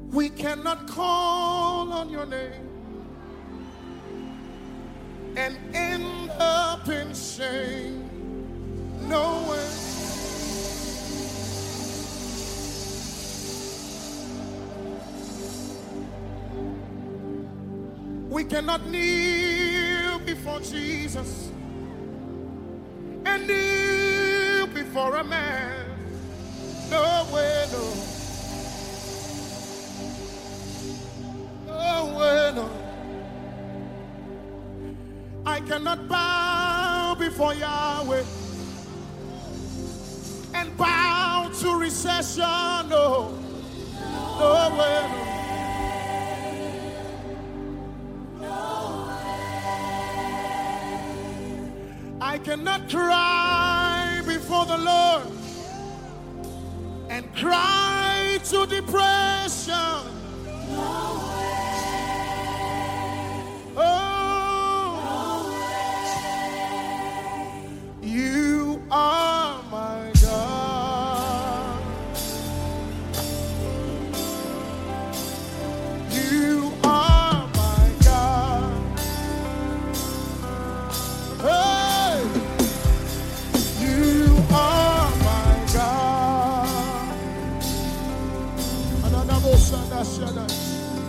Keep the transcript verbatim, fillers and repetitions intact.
We cannot call on your name and end up in shame. No way. We cannot kneel before Jesus and kneel before a man. No way, no. No way, no. I cannot bow before Yahweh and bow to recession. No. No way, no. I cannot cry before the Lord and cry to depression. Oh, you are my God. You are my God. Hey, you are my God. Another Shada Shada.